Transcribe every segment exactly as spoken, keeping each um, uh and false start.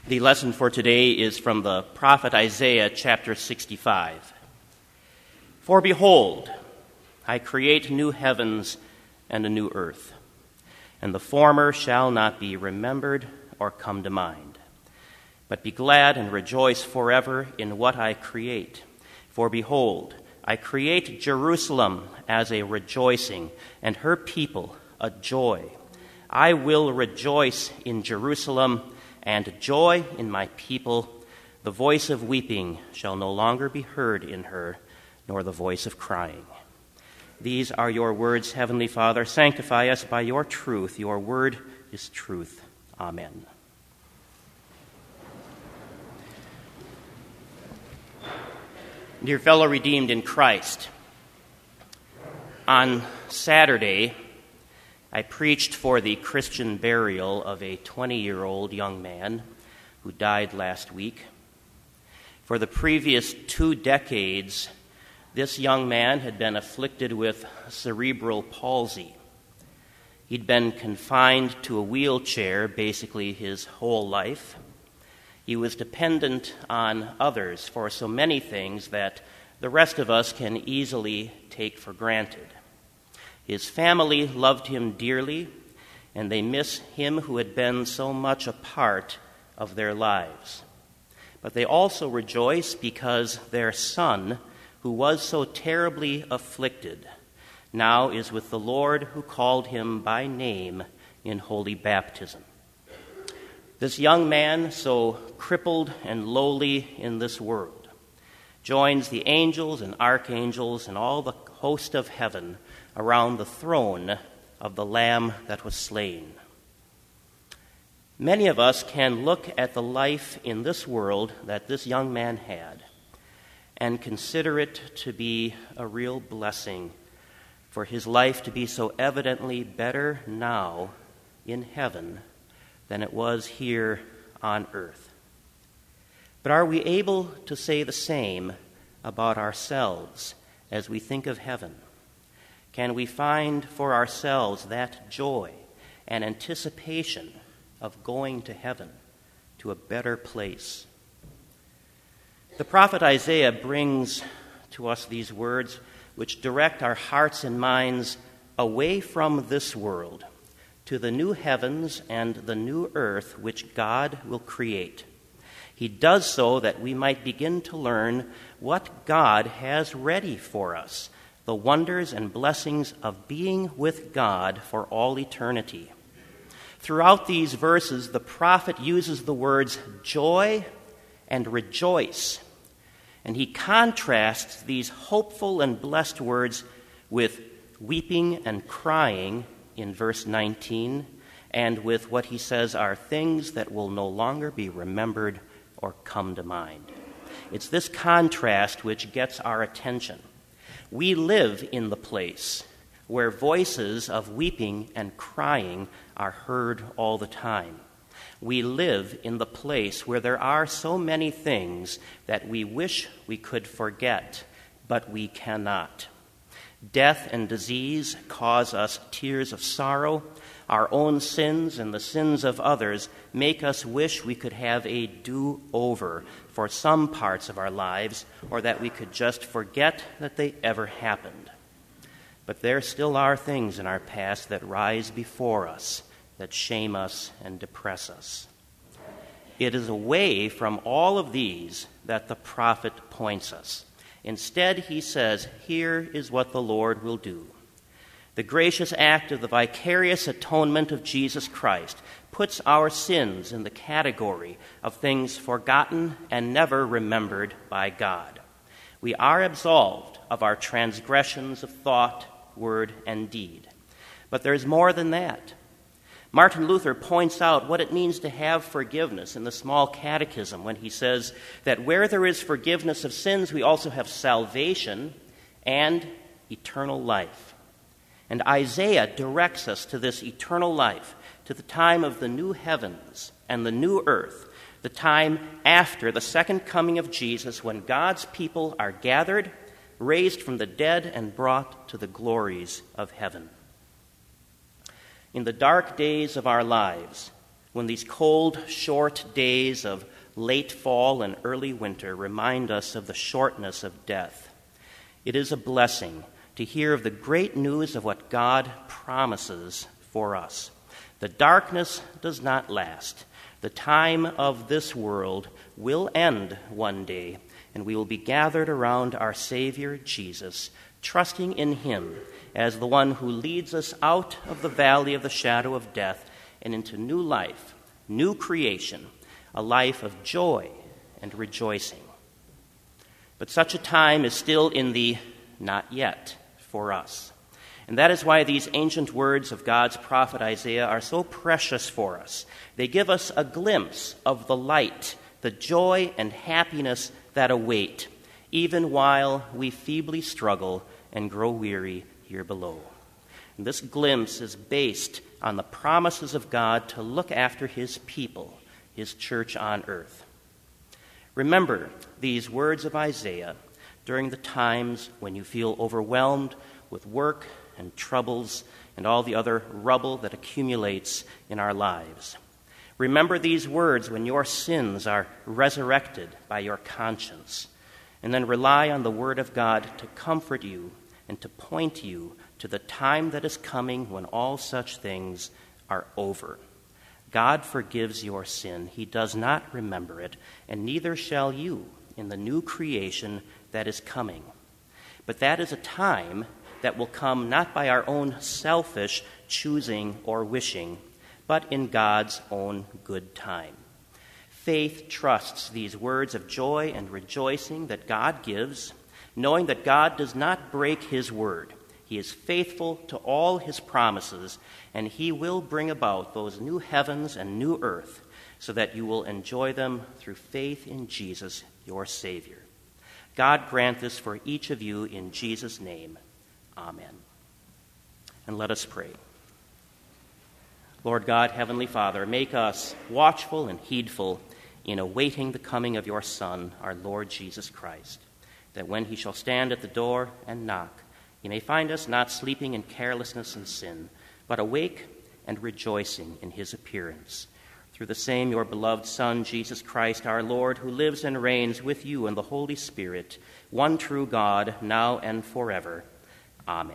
The lesson for today is from the prophet Isaiah, chapter sixty-five. For behold, I create new heavens and a new earth, and the former shall not be remembered or come to mind. But be glad and rejoice forever in what I create. For behold, I create Jerusalem as a rejoicing, and her people a joy. I will rejoice in Jerusalem, and joy in my people. The voice of weeping shall no longer be heard in her, nor the voice of crying. These are your words, Heavenly Father. Sanctify us by your truth. Your word is truth. Amen. Dear fellow redeemed in Christ, on Saturday, I preached for the Christian burial of a twenty-year-old young man who died last week. For the previous two decades, this young man had been afflicted with cerebral palsy. He'd been confined to a wheelchair basically his whole life. He was dependent on others for so many things that the rest of us can easily take for granted. His family loved him dearly, and they miss him who had been so much a part of their lives. But they also rejoice because their son, who was so terribly afflicted, now is with the Lord who called him by name in holy baptism. This young man, so crippled and lowly in this world, joins the angels and archangels and all the host of heaven around the throne of the Lamb that was slain. Many of us can look at the life in this world that this young man had and consider it to be a real blessing for his life to be so evidently better now in heaven than it was here on earth. But are we able to say the same about ourselves as we think of heaven? Can we find for ourselves that joy and anticipation of going to heaven, to a better place? The prophet Isaiah brings to us these words which direct our hearts and minds away from this world to the new heavens and the new earth which God will create. He does so that we might begin to learn what God has ready for us, the wonders and blessings of being with God for all eternity. Throughout these verses, the prophet uses the words joy and rejoice, and he contrasts these hopeful and blessed words with weeping and crying in verse nineteen, and with what he says are things that will no longer be remembered or come to mind. It's this contrast which gets our attention. We live in the place where voices of weeping and crying are heard all the time. We live in the place where there are so many things that we wish we could forget, but we cannot. Death and disease cause us tears of sorrow. Our own sins and the sins of others make us wish we could have a do-over for some parts of our lives, or that we could just forget that they ever happened. But there still are things in our past that rise before us, that shame us and depress us. It is away from all of these that the prophet points us. Instead, he says, here is what the Lord will do. The gracious act of the vicarious atonement of Jesus Christ puts our sins in the category of things forgotten and never remembered by God. We are absolved of our transgressions of thought, word, and deed. But there's more than that. Martin Luther points out what it means to have forgiveness in the Small Catechism when he says that where there is forgiveness of sins, we also have salvation and eternal life. And Isaiah directs us to this eternal life, to the time of the new heavens and the new earth, the time after the second coming of Jesus, when God's people are gathered, raised from the dead, and brought to the glories of heaven. In the dark days of our lives, when these cold, short days of late fall and early winter remind us of the shortness of death, it is a blessing to hear of the great news of what God promises for us. The darkness does not last. The time of this world will end one day, and we will be gathered around our Savior Jesus, trusting in him as the one who leads us out of the valley of the shadow of death and into new life, new creation, a life of joy and rejoicing. But such a time is still in the not yet for us. And that is why these ancient words of God's prophet Isaiah are so precious for us. They give us a glimpse of the light, the joy and happiness that await, even while we feebly struggle and grow weary here below. And this glimpse is based on the promises of God to look after his people, his church on earth. Remember these words of Isaiah during the times when you feel overwhelmed with work and troubles and all the other rubble that accumulates in our lives. Remember these words when your sins are resurrected by your conscience, and then rely on the word of God to comfort you and to point you to the time that is coming when all such things are over. God forgives your sin. He does not remember it, and neither shall you in the new creation that is coming. But that is a time that will come not by our own selfish choosing or wishing, but in God's own good time. Faith trusts these words of joy and rejoicing that God gives, knowing that God does not break his word. He is faithful to all his promises, and he will bring about those new heavens and new earth so that you will enjoy them through faith in Jesus, your Savior. God grant this for each of you in Jesus' name. Amen. And let us pray. Lord God, Heavenly Father, make us watchful and heedful in awaiting the coming of your Son, our Lord Jesus Christ, that when he shall stand at the door and knock, he may find us not sleeping in carelessness and sin, but awake and rejoicing in his appearance. Through the same your beloved Son, Jesus Christ, our Lord, who lives and reigns with you in the Holy Spirit, one true God, now and forever. Amen.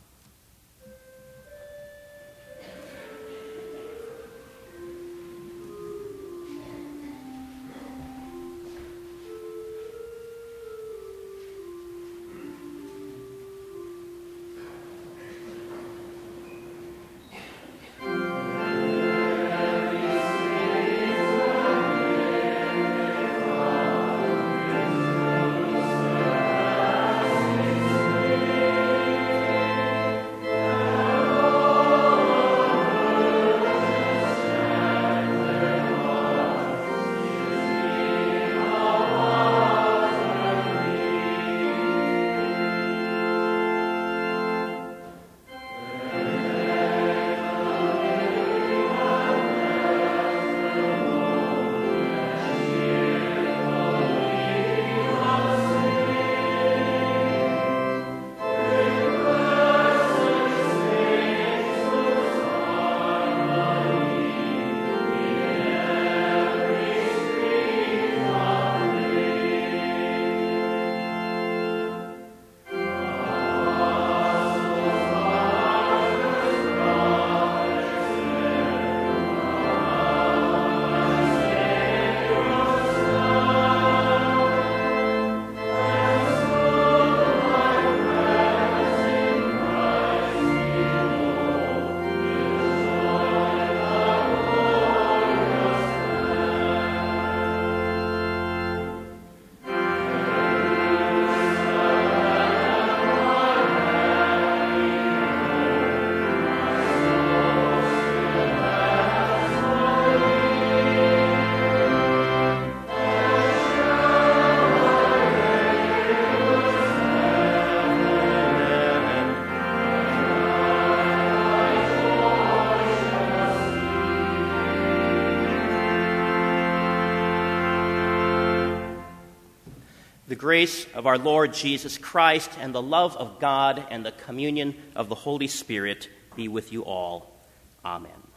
The grace of our Lord Jesus Christ and the love of God and the communion of the Holy Spirit be with you all. Amen.